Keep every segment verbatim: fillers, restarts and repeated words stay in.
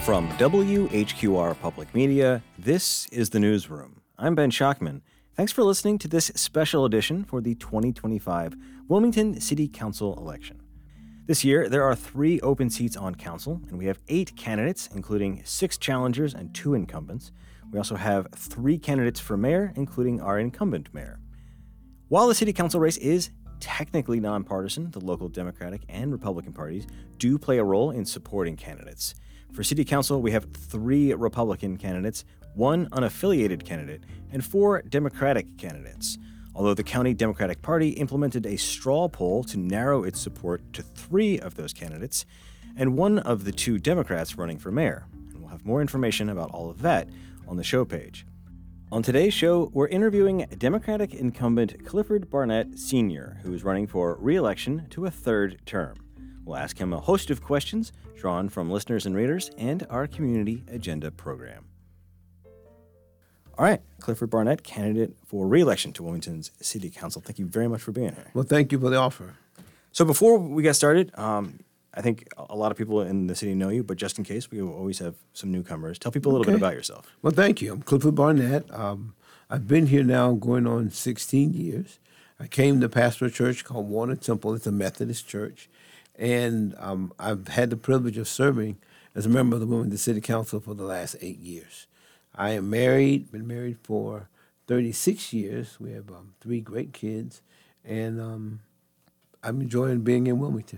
From W H Q R Public Media, this is The Newsroom. I'm Ben Schachman. Thanks for listening to this special edition for the twenty twenty-five Wilmington City Council election. This year, there are three open seats on council, and we have eight candidates, including six challengers and two incumbents. We also have three candidates for mayor, including our incumbent mayor. While the city council race is technically nonpartisan, the local Democratic and Republican parties do play a role in supporting candidates. For city council, we have three Republican candidates, one unaffiliated candidate, and four Democratic candidates. Although the County Democratic Party implemented a straw poll to narrow its support to three of those candidates, and one of the two Democrats running for mayor. And we'll have more information about all of that on the show page. On today's show, we're interviewing Democratic incumbent Clifford Barnett Senior, who is running for re-election to a third term. We'll ask him a host of questions drawn from listeners and readers and our Community Agenda program. All right, Clifford Barnett, candidate for re-election to Wilmington's City Council. Thank you very much for being here. Well, thank you for the offer. So before we get started, um, I think a lot of people in the city know you, but just in case, we will always have some newcomers. Tell people a little Okay. bit about yourself. Well, thank you. I'm Clifford Barnett. Um, I've been here now going on sixteen years. I came to pastor a church called Warner Temple. It's a Methodist church. And um, I've had the privilege of serving as a member of the Wilmington City Council for the last eight years. I am married, been married for thirty-six years. We have um, three great kids, and um, I'm enjoying being in Wilmington.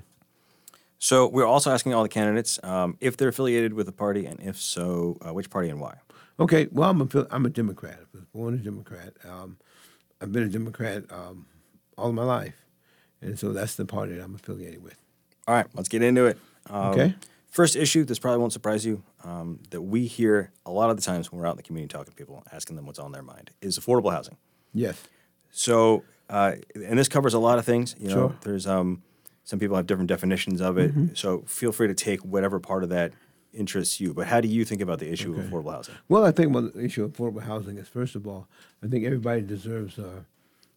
So we're also asking all the candidates um, if they're affiliated with a party, and if so, uh, which party and why. Okay, well, I'm a, I'm a Democrat. I was born a Democrat. Um, I've been a Democrat um, all of my life, and so that's the party that I'm affiliated with. All right, let's get into it. Um, Okay. First issue, this probably won't surprise you, um, that we hear a lot of the times when we're out in the community talking to people, asking them what's on their mind, is affordable housing. Yes. So, uh, and this covers a lot of things. You know, Sure. there's um, some people have different definitions of it. Mm-hmm. So feel free to take whatever part of that interests you. But how do you think about the issue Okay. of affordable housing? Well, I think about the issue of affordable housing is, first of all, I think everybody deserves a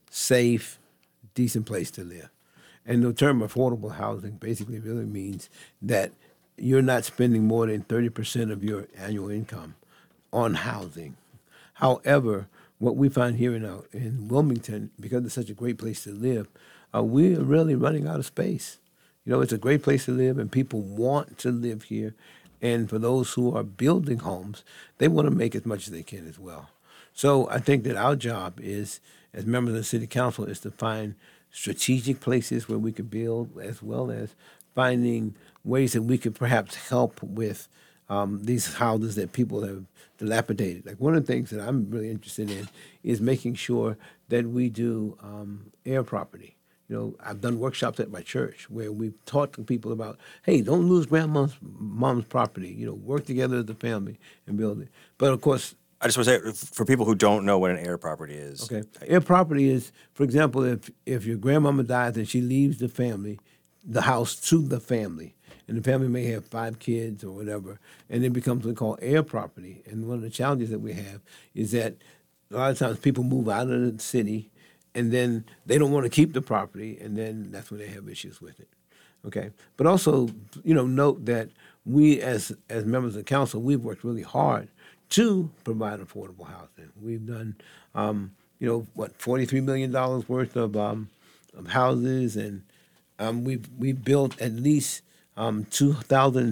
safe, decent place to live. And the term affordable housing basically really means that you're not spending more than thirty percent of your annual income on housing. However, what we find here in, uh, in Wilmington, because it's such a great place to live, uh, we are really running out of space. You know, it's a great place to live, and people want to live here. And for those who are building homes, they want to make as much as they can as well. So I think that our job is, as members of the City Council, is to find strategic places where we could build, as well as finding ways that we could perhaps help with um, these houses that people have dilapidated. Like, one of the things that I'm really interested in is making sure that we do um, air property. You know, I've done workshops at my church where we've taught to people about, hey, don't lose grandma's mom's property. You know, work together as a family and build it. But of course, I just want to say, for people who don't know what an air property is. okay, air property is, for example, if if your grandmama dies and she leaves the family, the house to the family, and the family may have five kids or whatever, and it becomes what's called air property. And one of the challenges that we have is that a lot of times people move out of the city, and then they don't want to keep the property, and then that's when they have issues with it. Okay, but also, you know, note that we as as members of the council, we've worked really hard to provide affordable housing. We've done, um, you know, what, forty-three million dollars worth of um, of houses, and um, we've we've built at least um, two thousand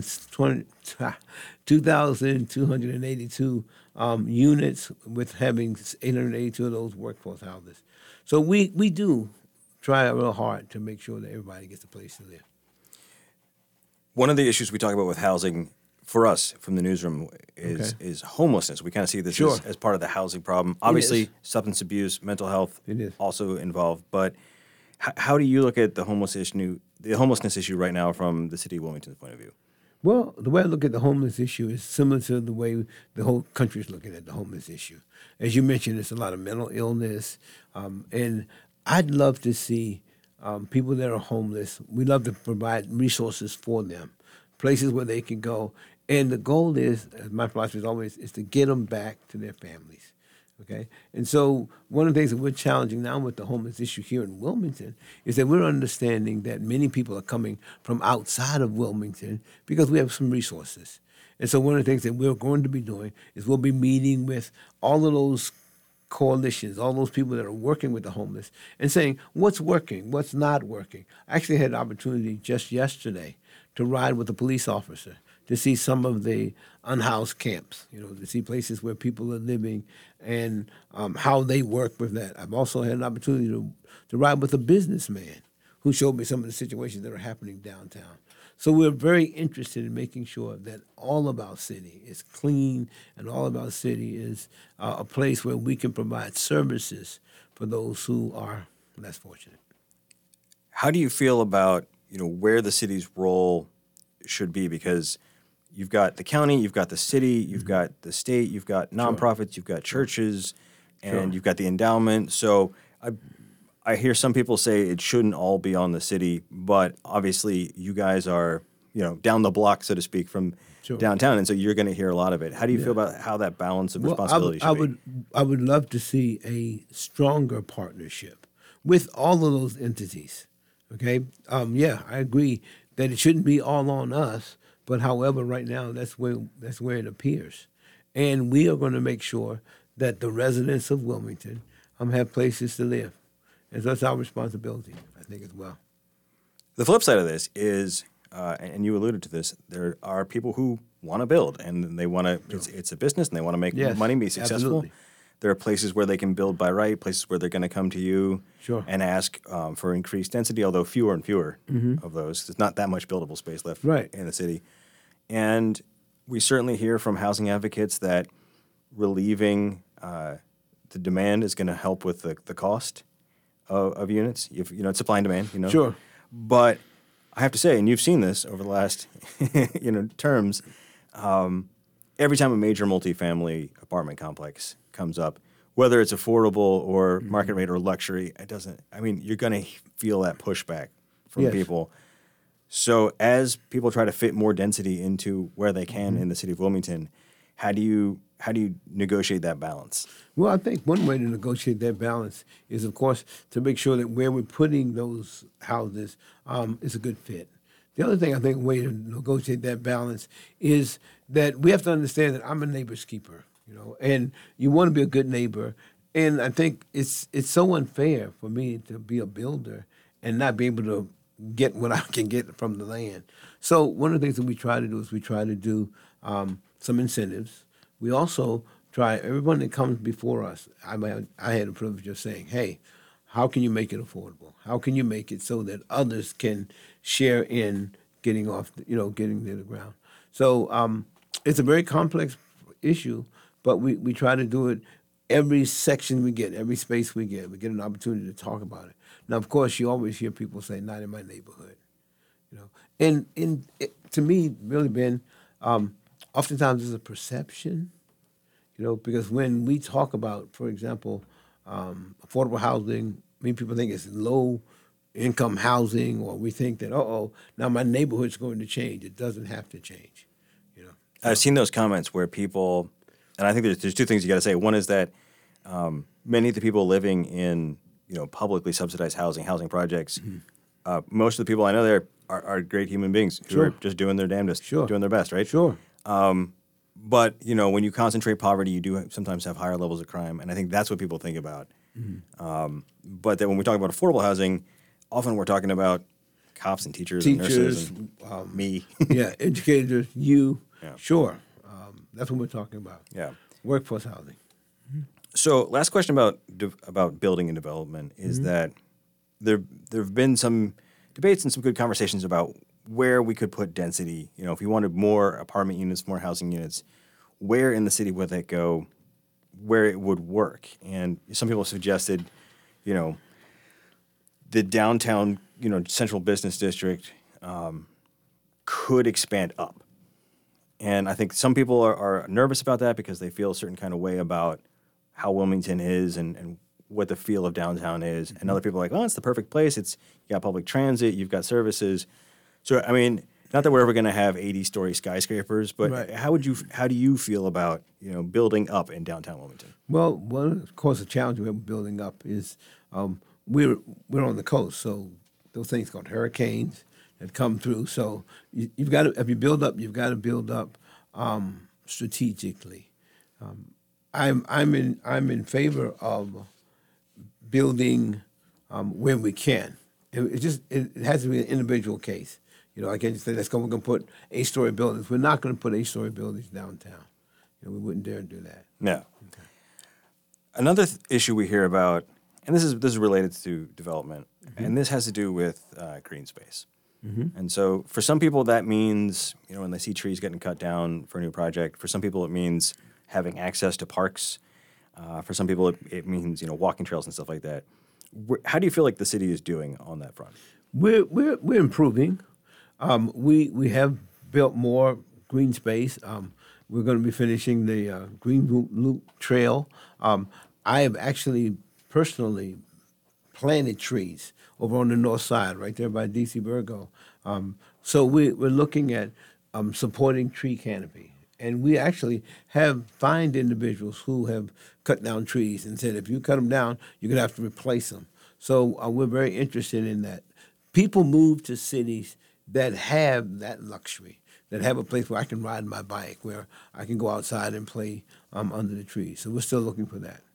two thousand two hundred eighty-two um, units, with having eight hundred eighty-two of those workforce houses. So we, we do try real hard to make sure that everybody gets a place to live. One of the issues we talk about with housing for us from the newsroom is Okay. is homelessness. We kind of see this Sure. as, as part of the housing problem. Obviously, is. substance abuse, mental health It is. also involved. But h- how do you look at the homeless issue, the homelessness issue right now from the city of Wilmington's point of view? Well, the way I look at the homeless issue is similar to the way the whole country is looking at the homeless issue. As you mentioned, there's a lot of mental illness, um, and I'd love to see um, people that are homeless. We love to provide resources for them, places where they can go. And the goal is, as my philosophy is always, is to get them back to their families. Okay, and so one of the things that we're challenging now with the homeless issue here in Wilmington is that we're understanding that many people are coming from outside of Wilmington because we have some resources. And so one of the things that we're going to be doing is we'll be meeting with all of those coalitions, all those people that are working with the homeless, and saying what's working, what's not working. I actually had an opportunity just yesterday to ride with a police officer to see some of the unhoused camps, you know, to see places where people are living and um, how they work with that. I've also had an opportunity to, to ride with a businessman who showed me some of the situations that are happening downtown. So we're very interested in making sure that all of our city is clean and all of our city is uh, a place where we can provide services for those who are less fortunate. How do you feel about, you know, where the city's role should be? Because you've got the county, you've got the city, you've mm-hmm. got the state, you've got nonprofits, sure. you've got churches, and sure. you've got the endowment. So I I hear some people say it shouldn't all be on the city, but obviously you guys are, you know, down the block, so to speak, from sure. downtown, and so you're going to hear a lot of it. How do you yeah. feel about how that balance of well, responsibility I, should I would, be? I would love to see a stronger partnership with all of those entities, okay? Um, yeah, I agree that it shouldn't be all on us, but however, right now, that's where, that's where it appears. And we are going to make sure that the residents of Wilmington um, have places to live. And so that's our responsibility, I think, as well. The flip side of this is, uh, and you alluded to this, there are people who want to build, and they want to, sure. it's, it's a business, and they want to make yes, money, be successful. Absolutely. There are places where they can build by right, places where they're going to come to you sure. and ask um, for increased density, although fewer and fewer mm-hmm. of those. There's not that much buildable space left right. in the city. And we certainly hear from housing advocates that relieving uh, the demand is going to help with the, the cost of, of units. If, you know, it's supply and demand, you know. Sure. But I have to say, and you've seen this over the last, you know, terms, um, every time a major multifamily apartment complex comes up, whether it's affordable or mm-hmm. market rate or luxury, it doesn't, I mean, you're going to feel that pushback from yes. people. So as people try to fit more density into where they can mm-hmm. in the city of Wilmington, how do you how do you negotiate that balance? Well, I think one way to negotiate that balance is, of course, to make sure that where we're putting those houses um, is a good fit. The other thing I think a way to negotiate that balance is that we have to understand that I'm a neighbor's keeper, you know, and you want to be a good neighbor. And I think it's it's so unfair for me to be a builder and not be able to get what I can get from the land. So one of the things that we try to do is we try to do um, some incentives. We also try, everyone that comes before us, I, I had the privilege of saying, hey, how can you make it affordable? How can you make it so that others can share in getting off, you know, getting to the ground? So um, it's a very complex issue, but we, we try to do it every section we get, every space we get. We get an opportunity to talk about it. Now, of course, you always hear people say, not in my neighborhood, you know. And, and it, to me, really, Ben, um, oftentimes there's a perception, you know, because when we talk about, for example, um, affordable housing, many people think it's low-income housing, or we think that, uh-oh, now my neighborhood's going to change. It doesn't have to change, you know. So, I've seen those comments where people, and I think there's, there's two things you got to say. One is that um, many of the people living in, you know, publicly subsidized housing, housing projects, mm-hmm. uh, most of the people I know there are, are great human beings who sure. are just doing their damnedest, sure. doing their best, right? Sure. Um, but, you know, when you concentrate poverty, you do sometimes have higher levels of crime, and I think that's what people think about. Mm-hmm. Um, but then when we talk about affordable housing, often we're talking about cops and teachers, teachers and nurses and um, me. yeah, educators, you. Yeah. Sure. Um, that's what we're talking about. Yeah. Workforce housing. Mm-hmm. So last question about de- about building and development is mm-hmm. that there there have been some debates and some good conversations about where we could put density. You know, if we wanted more apartment units, more housing units, where in the city would that go, where it would work? And some people suggested, you know, the downtown, you know, central business district um, could expand up. And I think some people are, are nervous about that because they feel a certain kind of way about how Wilmington is and, and what the feel of downtown is. Mm-hmm. And other people are like, oh, it's the perfect place. It's you got public transit, you've got services. So, I mean, not that we're ever going to have eighty-story skyscrapers, but right. how would you, how do you feel about, you know, building up in downtown Wilmington? Well, one of course the challenge we have building up is um, we're we're on the coast, so those things called hurricanes that come through. So you, you've got to, if you build up, you've got to build up um, strategically. Um, I'm I'm in I'm in favor of building um, where we can. It, it just it, it has to be an individual case. You know, I can't just say let's go. We're going to put eight-story buildings. We're not going to put eight-story buildings downtown. You know, we wouldn't dare do that. No. Okay. Another th- issue we hear about, and this is this is related to development, mm-hmm. and this has to do with uh, green space. Mm-hmm. And so, for some people, that means you know when they see trees getting cut down for a new project. For some people, it means having access to parks. Uh, for some people, it, it means you know walking trails and stuff like that. Where, how do you feel like the city is doing on that front? We're we're we're improving. Um, we we have built more green space. Um, we're going to be finishing the uh, Green Loop, Loop Trail. Um, I have actually personally planted trees over on the north side, right there by D C Burgo. Um, so we, we're looking at um, supporting tree canopy. And we actually have find individuals who have cut down trees and said, if you cut them down, you're going to have to replace them. So uh, we're very interested in that. People move to cities that have that luxury, that have a place where I can ride my bike, where I can go outside and play um, under the trees. So we're still looking for that.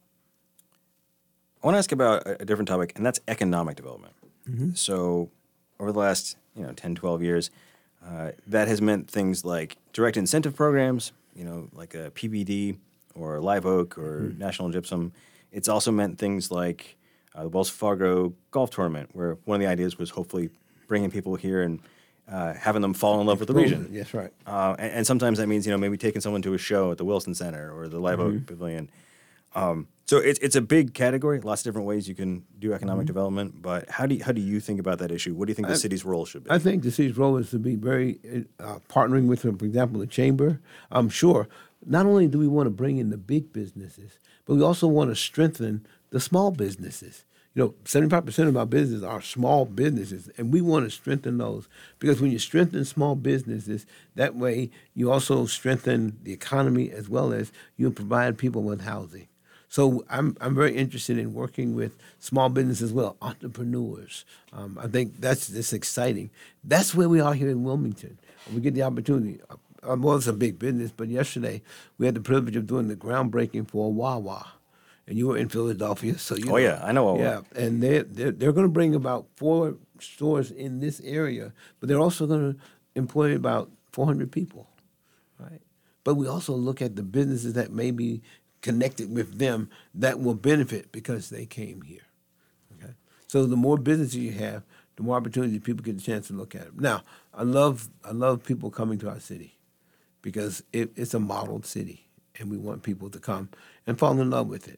I want to ask about a different topic, and that's economic development. Mm-hmm. So over the last you know ten, twelve years, uh, that has meant things like direct incentive programs, you know, like a P B D or Live Oak or mm-hmm. National Gypsum. It's also meant things like uh, the Wells Fargo golf tournament, where one of the ideas was hopefully bringing people here and uh, having them fall in love with the region. Yes, right. Uh, and, and sometimes that means, you know, maybe taking someone to a show at the Wilson Center or the Live mm-hmm. Oak Pavilion. Um, so it's it's a big category, lots of different ways you can do economic mm-hmm. development. But how do you, how do you think about that issue? What do you think the I, city's role should be? I think the city's role is to be very uh, partnering with, for example, the chamber. I'm sure not only do we want to bring in the big businesses, but we also want to strengthen the small businesses. You know, seventy-five percent of our businesses are small businesses, and we want to strengthen those because when you strengthen small businesses, that way you also strengthen the economy as well as you provide people with housing. So I'm I'm very interested in working with small business as well, entrepreneurs. Um, I think that's that's exciting. That's where we are here in Wilmington. We get the opportunity. Uh, well, it's a big business, but yesterday we had the privilege of doing the groundbreaking for Wawa. And you were in Philadelphia, so you oh know, yeah, I know. Yeah, and they they're, they're going to bring about four stores in this area, but they're also going to employ about four hundred people, right? But we also look at the businesses that may be connected with them that will benefit because they came here. Okay, so the more businesses you have, the more opportunity people get a chance to look at them. Now, I love I love people coming to our city because it, it's a modeled city, and we want people to come and fall in love with it.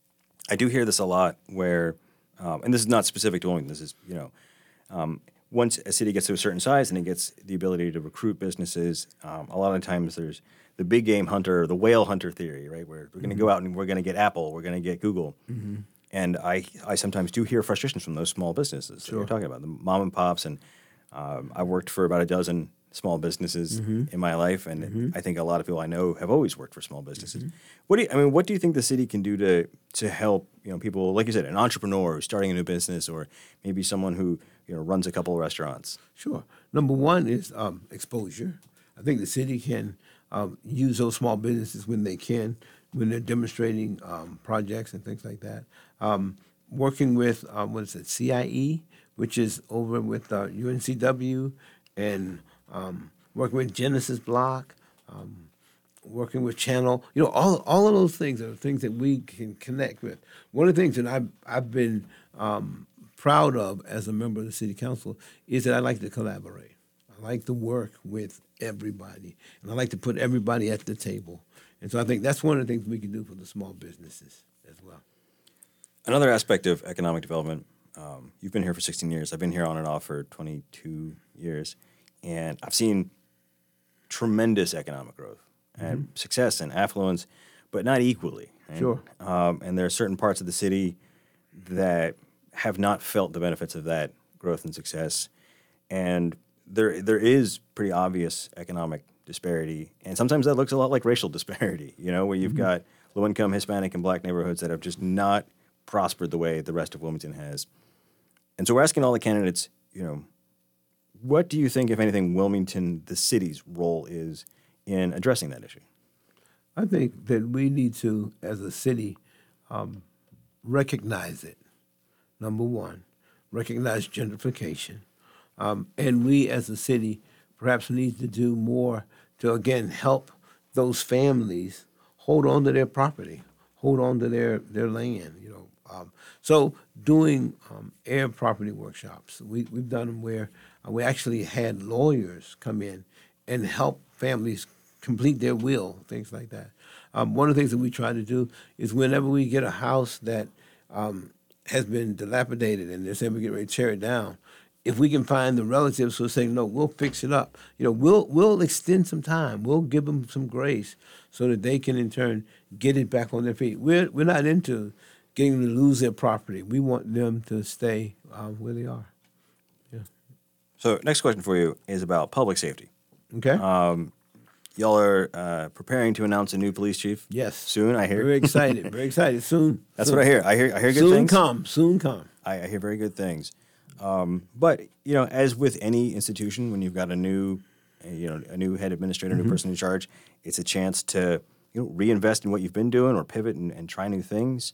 I do hear this a lot where, um, and this is not specific to Wilmington, this is, you know, um, once a city gets to a certain size and it gets the ability to recruit businesses, um, a lot of times there's the big game hunter, the whale hunter theory, right, where we're going to mm-hmm. go out and we're going to get Apple, we're going to get Google. Mm-hmm. And I, I sometimes do hear frustrations from those small businesses sure. that you're talking about, the mom and pops. And um, I've worked for about a dozen small businesses mm-hmm. in my life, and mm-hmm. I think a lot of people I know have always worked for small businesses. Mm-hmm. What do you, I mean? What do you think the city can do to to help you know people, like you said, an entrepreneur who's starting a new business, or maybe someone who you know runs a couple of restaurants? Sure. Number one is um, exposure. I think the city can um, use those small businesses when they can, when they're demonstrating um, projects and things like that. Um, working with um, what is it, C I E, which is over with uh, U N C W, and Um, working with Genesis Block, um, working with Channel, you know, all all of those things are things that we can connect with. One of the things that I've, I've been um, proud of as a member of the City Council is that I like to collaborate. I like to work with everybody, and I like to put everybody at the table. And so I think that's one of the things we can do for the small businesses as well. Another aspect of economic development, um, you've been here for sixteen years. I've been here on and off for twenty-two years. And I've seen tremendous economic growth and mm-hmm. success and affluence, but not equally. Right? Sure. Um, and there are certain parts of the city that have not felt the benefits of that growth and success. And there there is pretty obvious economic disparity. And sometimes that looks a lot like racial disparity, you know, where you've mm-hmm. got low-income Hispanic and black neighborhoods that have just not prospered the way the rest of Wilmington has. And so we're asking all the candidates, you know, what do you think, if anything, Wilmington, the city's role is in addressing that issue? I think that we need to, as a city, um, recognize it. Number one, recognize gentrification. Um, and we, as a city, perhaps need to do more to, again, help those families hold on to their property, hold on to their, their land, you know. Um, so doing um, air property workshops, we, we've done them where uh, we actually had lawyers come in and help families complete their will, things like that. Um, one of the things that we try to do is whenever we get a house that um, has been dilapidated and they're saying we get ready to tear it down, if we can find the relatives who are saying, no, we'll fix it up, you know, we'll we'll extend some time. We'll give them some grace so that they can, in turn, get it back on their feet. We're, we're not into getting them to lose their property. We want them to stay uh, where they are. Yeah. So next question for you is about public safety. Okay? Um, y'all are uh, preparing to announce a new police chief. Yes. Soon, I hear. Very excited. Very excited. Soon. That's soon. what I hear. I hear. I hear good soon things. Soon come. Soon come. I, I hear very good things. Um, but you know, as with any institution, when you've got a new, uh, you know, a new head administrator, Mm-hmm. new person in charge, it's a chance to you know reinvest in what you've been doing or pivot and, and try new things,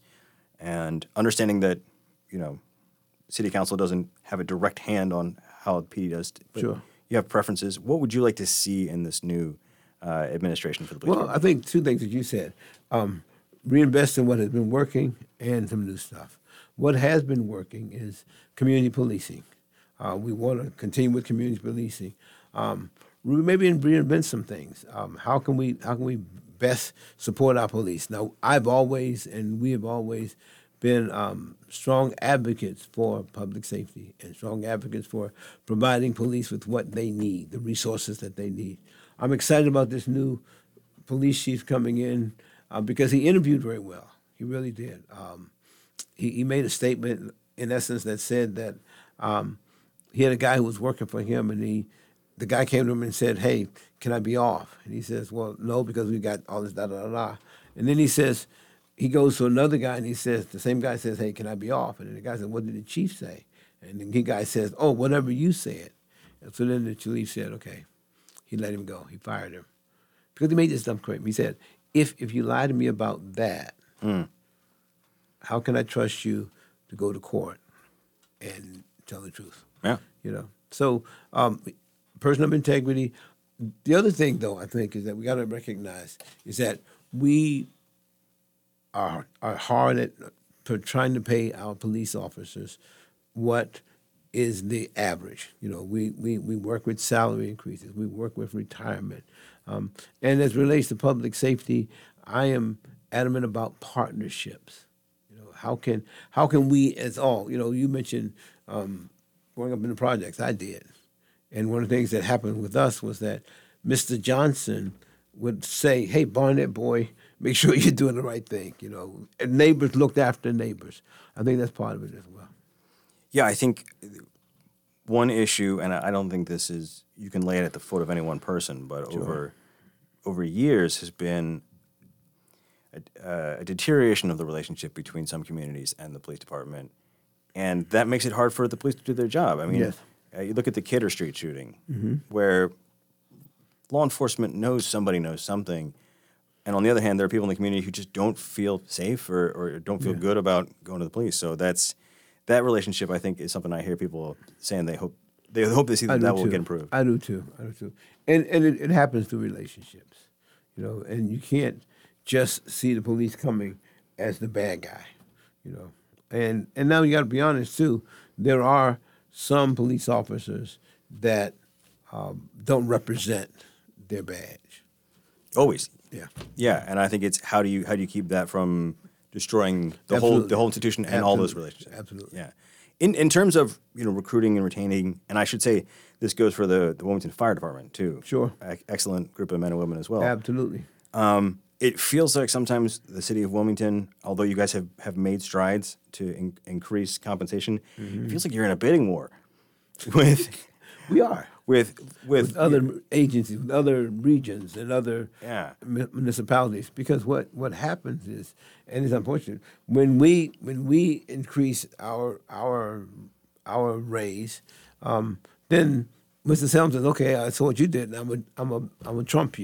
and understanding that you know, city council doesn't have a direct hand on how the P D does. But Sure. You have preferences. What would you like to see in this new uh, administration for the police Well, department? I think two things that you said. Um, reinvest in what has been working and some new stuff. What has been working is community policing. Uh, we want to continue with community policing. Um, maybe reinvent some things. Um, how can we how can we best support our police? Now, I've always and we have always been um, strong advocates for public safety and strong advocates for providing police with what they need, the resources that they need. I'm excited about this new police chief coming in uh, because he interviewed very well. He really did. Um, he, he made a statement, in essence, that said that um, he had a guy who was working for him, and he, the guy came to him and said, "Hey, can I be off?" And he says, "Well, no, because we got all this da da da da." And then he says, he goes to another guy and he says, the same guy says, "Hey, can I be off?" And then the guy said, "What did the chief say?" And then the guy says, "Oh, whatever you said." And so then the chief said, "Okay." He let him go. He fired him because he made this dumb claim. He said, "If if you lie to me about that, Mm. how can I trust you to go to court and tell the truth?" Yeah. You know. So, um, person of integrity. The other thing, though, I think, is that we got to recognize is that we are are hard at for trying to pay our police officers what is the average. You know, we, we, we work with salary increases. We work with retirement. Um, and as it relates to public safety, I am adamant about partnerships. You know, how can how can we as all, you know, you mentioned um, growing up in the projects. I did. And one of the things that happened with us was that Mister Johnson would say, "Hey, Barnett boy, make sure you're doing the right thing." You know, and neighbors looked after neighbors. I think that's part of it as well. Yeah, I think one issue, and I don't think this is, you can lay it at the foot of any one person, but Sure. over over years has been a, uh, a deterioration of the relationship between some communities and the police department, and that makes it hard for the police to do their job. I mean, Yes. uh, you look at the Kidder Street shooting, Mm-hmm. where law enforcement knows somebody knows something, and on the other hand, there are people in the community who just don't feel safe or, or don't feel Yeah. good about going to the police. So that's that relationship, I think, is something I hear people saying they hope they hope they see I that do that will too. get improved. I do too. I do too. And and it, it happens through relationships, you know. And you can't just see the police coming as the bad guy, you know. And and now you got to be honest too. There are some police officers that um, don't represent their badge. Always, Yeah. yeah, and I think it's how do you how do you keep that from destroying the whole Absolutely. the whole institution and all those Absolutely. relationships? Absolutely. Yeah. In in terms of you know recruiting and retaining, and I should say this goes for the the Wilmington Fire Department too. Sure. E- excellent group of men and women as well. Absolutely. Um, it feels like sometimes the city of Wilmington, although you guys have, have made strides to in, increase compensation, Mm-hmm. it feels like you're in a bidding war with We are. with with, With other agencies, with other regions, and other Yeah. mu- municipalities. Because what, what happens is, and it's unfortunate, when we when we increase our our our raise, um, then Mister Selms says, "Okay, I saw what you did, and I'm a, I'm a, I'm gonna trump you."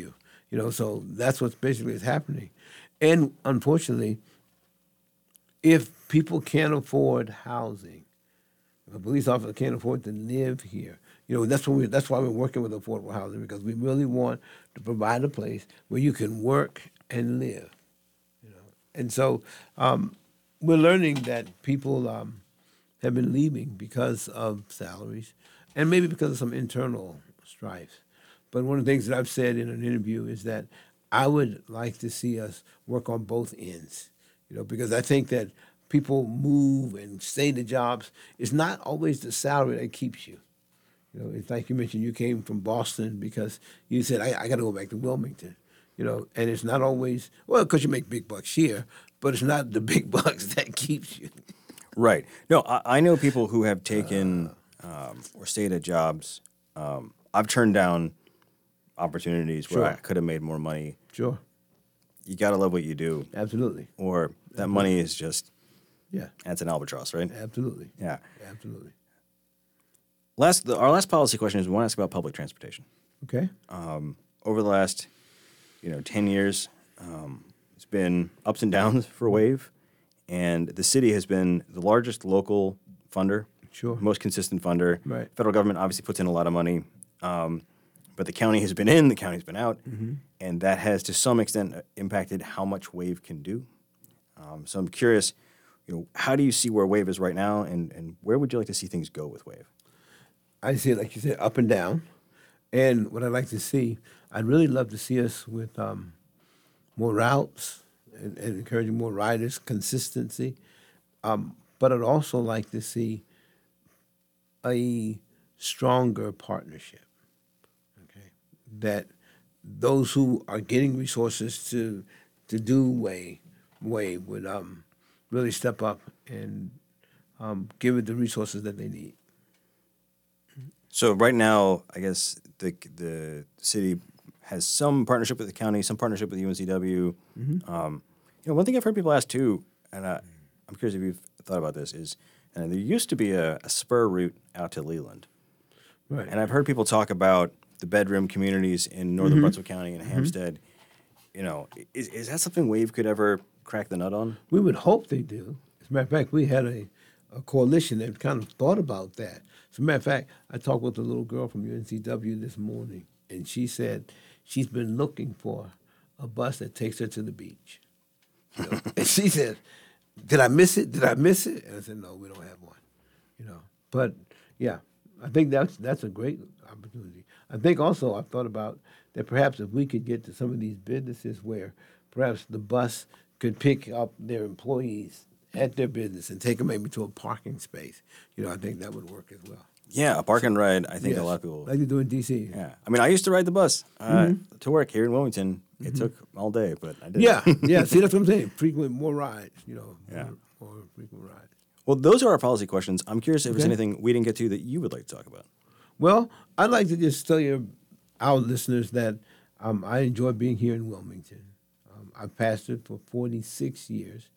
You know, so that's what's basically is happening. And unfortunately, if people can't afford housing, if a police officer can't afford to live here, you know, that's what we, that's why we're working with affordable housing, because we really want to provide a place where you can work and live. You know, and so um, we're learning that people um, have been leaving because of salaries, and maybe because of some internal strife. But one of the things that I've said in an interview is that I would like to see us work on both ends, you know, because I think that people move and stay to jobs. It's not always the salary that keeps you. You know, it's like you mentioned, you came from Boston because you said, I, I got to go back to Wilmington, you know, and it's not always, well, because you make big bucks here, but it's not the big bucks that keeps you. Right. No, I, I know people who have taken uh, um, or stayed at jobs. Um, I've turned down opportunities where Sure. I could have made more money. Sure. You got to love what you do. Absolutely. Or that Absolutely. money is just, Yeah. that's an albatross, right? Absolutely. Yeah. Absolutely. Last, the, our last policy question is we want to ask about public transportation. Okay. Um, over the last, you know, ten years, um, it's been ups and downs for WAVE, and the city has been the largest local funder, Sure. most consistent funder. Right. Federal government obviously puts in a lot of money, um, but the county has been in, the county's been out, Mm-hmm. and that has to some extent impacted how much WAVE can do. Um, so I'm curious, you know, how do you see where WAVE is right now, and, and where would you like to see things go with WAVE? I see it, like you said, up and down. And what I'd like to see, I'd really love to see us with um, more routes and, and encouraging more riders, consistency. Um, but I'd also like to see a stronger partnership. Okay, that those who are getting resources to to do way way would um, really step up and um, give it the resources that they need. So right now, I guess the the city has some partnership with the county, some partnership with U N C W. Mm-hmm. Um, you know, one thing I've heard people ask too, and I, I'm curious if you've thought about this, is and there used to be a, a spur route out to Leland, Right. and I've heard people talk about the bedroom communities in northern Mm-hmm. Brunswick County and Hampstead. You know, is is that something WAVE could ever crack the nut on? We would hope they do. As a matter of fact, we had a, a coalition that kind of thought about that. As a matter of fact, I talked with a little girl from U N C W this morning, and she said she's been looking for a bus that takes her to the beach. You know? And she said, did I miss it? Did I miss it? And I said, no, we don't have one. You know, but yeah, I think that's that's a great opportunity. I think also I've thought about that perhaps if we could get to some of these businesses where perhaps the bus could pick up their employees at their business and take them maybe to a parking space. You know, I think that would work as well. Yeah, a park and ride. I think Yes, a lot of people. like they do in D C. Yeah, I mean, I used to ride the bus uh, to work here in Wilmington. It took all day, but I did. Yeah, yeah. See, that's what I'm saying. Frequent, more rides. You know, Yeah. more, more frequent rides. Well, those are our policy questions. I'm curious if there's Okay. anything we didn't get to that you would like to talk about. Well, I'd like to just tell you, our listeners, that um, I enjoy being here in Wilmington. Um, I've pastored for forty-six years.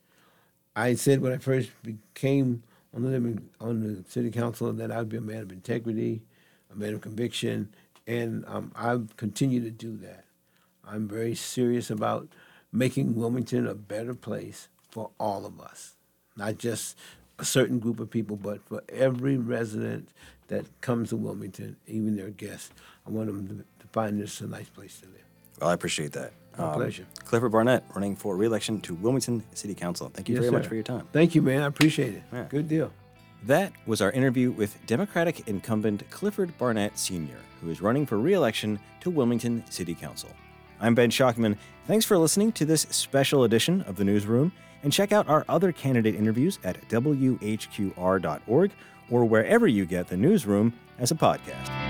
I said when I first became on the on the city council that I'd be a man of integrity, a man of conviction, and um, I've continued to do that. I'm very serious about making Wilmington a better place for all of us, not just a certain group of people, but for every resident that comes to Wilmington, even their guests. I want them to, to find this a nice place to live. Well, I appreciate that. My pleasure. Clifford Barnett, running for re-election to Wilmington City Council. Thank you Yes, very much sir. for your time. Thank you, man. I appreciate it. Yeah. Good deal. That was our interview with Democratic incumbent Clifford Barnett Senior, who is running for re-election to Wilmington City Council. I'm Ben Shockman. Thanks for listening to this special edition of The Newsroom, and check out our other candidate interviews at W H Q R dot org or wherever you get The Newsroom as a podcast.